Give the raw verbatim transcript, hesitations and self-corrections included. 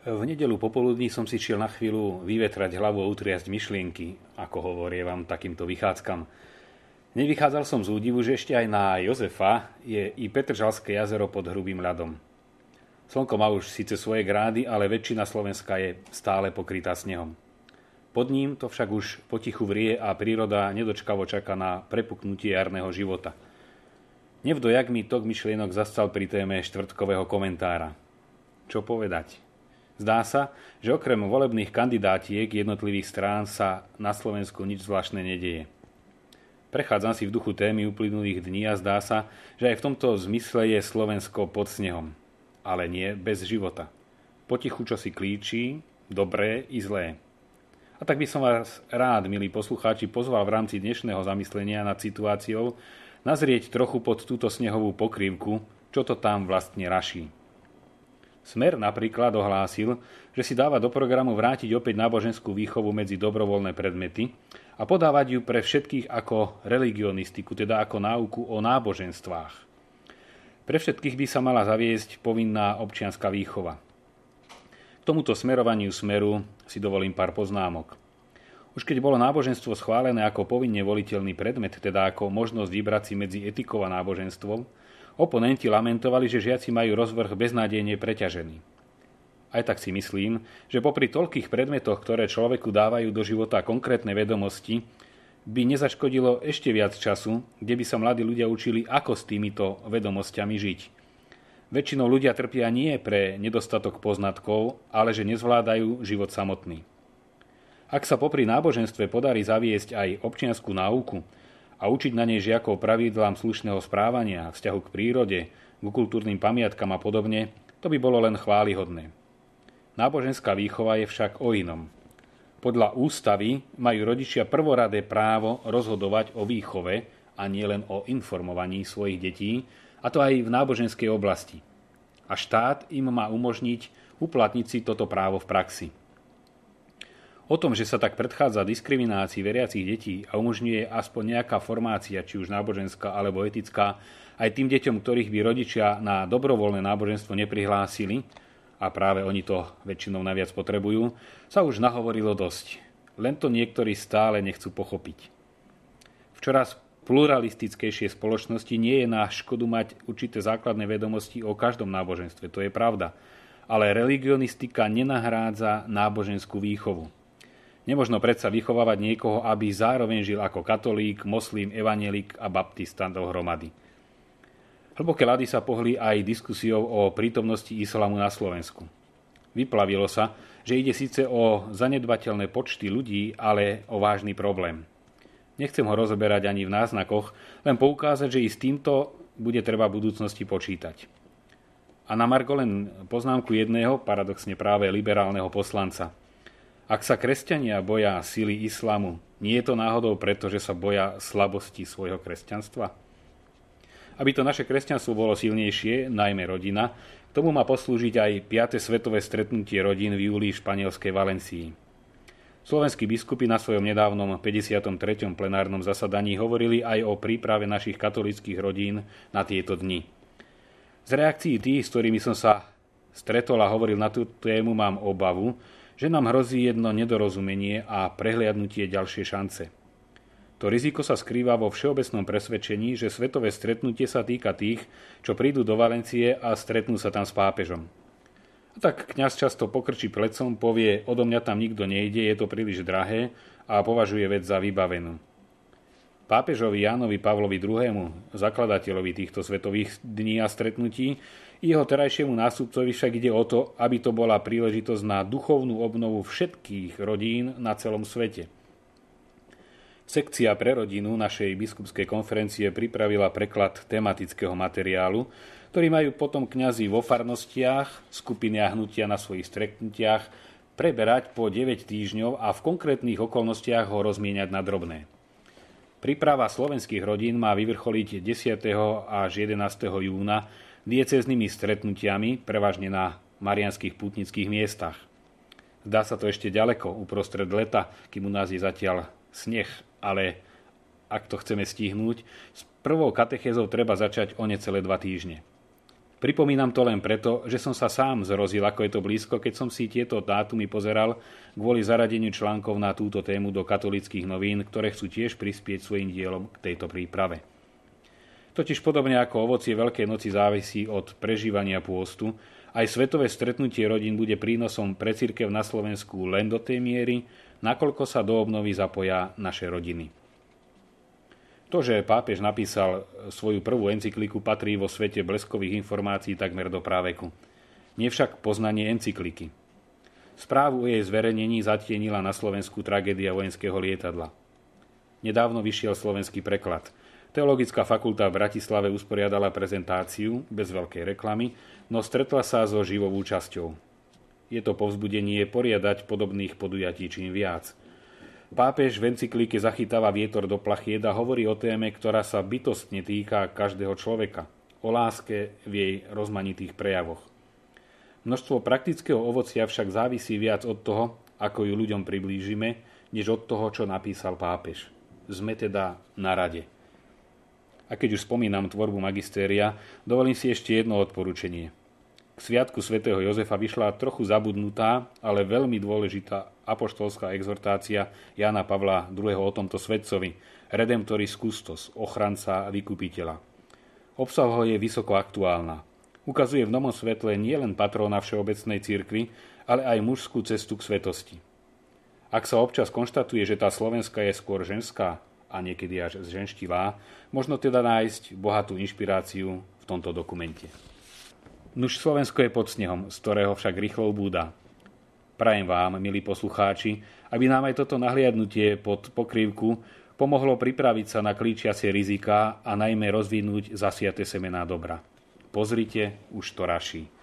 V nedeľu popoludní som si šiel na chvíľu vyvetrať hlavu a utriasť myšlienky, ako hovorievam takýmto vychádzkam. Nevychádzal som z údivu, že ešte aj na Jozefa je i Petržalské jazero pod hrubým ľadom. Slnko má už síce svoje grády, ale väčšina Slovenska je stále pokrytá snehom. Pod ním to však už potichu vrie a príroda nedočkavo čaká na prepuknutie jarného života. Nevdojak mi tok myšlienok zastal pri téme štvrtkového komentára. Čo povedať? Zdá sa, že okrem volebných kandidátiek jednotlivých strán sa na Slovensku nič zvláštne nedieje. Prechádzam si v duchu témy uplynulých dní a zdá sa, že aj v tomto zmysle je Slovensko pod snehom. Ale nie bez života. Potichu čo si klíči, dobré i zlé. A tak by som vás rád, milí poslucháči, pozval v rámci dnešného zamyslenia nad situáciou nazrieť trochu pod túto snehovú pokrývku, čo to tam vlastne raší. Smer napríklad ohlásil, že si dáva do programu vrátiť opäť náboženskú výchovu medzi dobrovoľné predmety a podávať ju pre všetkých ako religionistiku, teda ako náuku o náboženstvách. Pre všetkých by sa mala zaviesť povinná občianska výchova. K tomuto smerovaniu smeru si dovolím pár poznámok. Už keď bolo náboženstvo schválené ako povinne voliteľný predmet, teda ako možnosť vybrať si medzi etikou a náboženstvom, oponenti lamentovali, že žiaci majú rozvrh beznádejne preťažený. Aj tak si myslím, že popri toľkých predmetoch, ktoré človeku dávajú do života konkrétne vedomosti, by nezaškodilo ešte viac času, kde by sa mladí ľudia učili, ako s týmito vedomosťami žiť. Väčšinou ľudia trpia nie pre nedostatok poznatkov, ale že nezvládajú život samotný. Ak sa popri náboženstve podarí zaviesť aj občiansku náuku a učiť na nej žiakov pravidlám slušného správania, vzťahu k prírode, k kultúrnym pamiatkam a podobne, to by bolo len chválihodné. Náboženská výchova je však o inom. Podľa ústavy majú rodičia prvoradé právo rozhodovať o výchove a nie len o informovaní svojich detí, a to aj v náboženskej oblasti. A štát im má umožniť uplatniť si toto právo v praxi. O tom, že sa tak predchádza diskriminácii veriacich detí a umožňuje aspoň nejaká formácia, či už náboženská alebo etická, aj tým deťom, ktorých by rodičia na dobrovoľné náboženstvo neprihlásili, a práve oni to väčšinou najviac potrebujú, sa už nahovorilo dosť. Len to niektorí stále nechcú pochopiť. V čoraz pluralistickejšej spoločnosti nie je na škodu mať určité základné vedomosti o každom náboženstve, to je pravda. Ale religionistika nenahrádza náboženskú výchovu. Nemožno predsa vychovávať niekoho, aby zároveň žil ako katolík, moslím, evanjelik a baptista dohromady. Hlboké ľady sa pohli aj diskusiou o prítomnosti islamu na Slovensku. Vyplavilo sa, že ide síce o zanedbateľné počty ľudí, ale o vážny problém. Nechcem ho rozoberať ani v náznakoch, len poukázať, že i s týmto bude treba v budúcnosti počítať. A na margo len poznámku jedného, paradoxne práve liberálneho poslanca. Ak sa kresťania boja sily islamu, nie je to náhodou preto, že sa boja slabosti svojho kresťanstva? Aby to naše kresťanstvo bolo silnejšie, najmä rodina, k tomu má poslúžiť aj piate svetové stretnutie rodín v júli v španielskej Valencii. Slovenskí biskupy na svojom nedávnom päťdesiatom treťom plenárnom zasadaní hovorili aj o príprave našich katolíckych rodín na tieto dni. Z reakcií tých, s ktorými som sa stretol a hovoril na tú tému, mám obavu, že nám hrozí jedno nedorozumenie a prehliadnutie ďalšie šance. To riziko sa skrýva vo všeobecnom presvedčení, že svetové stretnutie sa týka tých, čo prídu do Valencie a stretnú sa tam s pápežom. A tak kňaz často pokrčí plecom, povie, odo mňa tam nikto nejde, je to príliš drahé a považuje vec za vybavenú. Pápežovi Jánovi Pavlovi druhému, zakladateľovi týchto svetových dní a stretnutí, jeho terajšiemu nástupcovi však ide o to, aby to bola príležitosť na duchovnú obnovu všetkých rodín na celom svete. Sekcia pre rodinu našej biskupskej konferencie pripravila preklad tematického materiálu, ktorý majú potom kňazi vo farnostiach, skupiny a hnutia na svojich stretnutiach preberať po deväť týždňov a v konkrétnych okolnostiach ho rozmieňať na drobné. Príprava slovenských rodín má vyvrcholiť desiateho až jedenásteho júna diecéznymi stretnutiami, prevažne na mariánskych pútnických miestach. Zdá sa to ešte ďaleko, uprostred leta, kým u nás je zatiaľ sneh, ale ak to chceme stihnúť, s prvou katechézou treba začať o necelé dva týždne. V Pripomínam to len preto, že som sa sám zrozil, ako je to blízko, keď som si tieto dátumy pozeral kvôli zaradeniu článkov na túto tému do katolíckych novín, ktoré chcú tiež prispieť svojim dielom k tejto príprave. Totiž podobne ako ovocie Veľkej noci závisí od prežívania pôstu, aj svetové stretnutie rodín bude prínosom pre cirkev na Slovensku len do tej miery, nakoľko sa do obnovy zapoja naše rodiny. To, že pápež napísal svoju prvú encykliku, patrí vo svete bleskových informácií takmer do práveku. Nie však poznanie encykliky. Správu o jej zverejnení zatienila na Slovensku tragédia vojenského lietadla. Nedávno vyšiel slovenský preklad. Teologická fakulta v Bratislave usporiadala prezentáciu, bez veľkej reklamy, no stretla sa so živou účasťou. Je to povzbudenie poriadať podobných podujatí čím viac. Pápež v encyklike zachytáva vietor do plachied a hovorí o téme, ktorá sa bytostne týka každého človeka. O láske v jej rozmanitých prejavoch. Množstvo praktického ovocia však závisí viac od toho, ako ju ľuďom priblížime, než od toho, čo napísal pápež. Sme teda na rade. A keď už spomínam tvorbu magistéria, dovolím si ešte jedno odporúčanie. K sviatku svätého Jozefa vyšla trochu zabudnutá, ale veľmi dôležitá apoštolská exhortácia Jána Pavla druhého. O tomto svetcovi, Redemptoris Custos, ochranca a vykupiteľa. Obsahovo je vysoko aktuálna. Ukazuje v novom svetle nielen patróna všeobecnej cirkvi, ale aj mužskú cestu k svetosti. Ak sa občas konštatuje, že tá slovenská je skôr ženská a niekedy až zženštilá, možno teda nájsť bohatú inšpiráciu v tomto dokumente. Nuž Slovensko je pod snehom, z ktorého však rýchlo ubúda. Prajem vám, milí poslucháči, aby nám aj toto nahliadnutie pod pokrývku pomohlo pripraviť sa na klíčiacie riziká a najmä rozvinúť zasiate semená dobra. Pozrite, už to raší.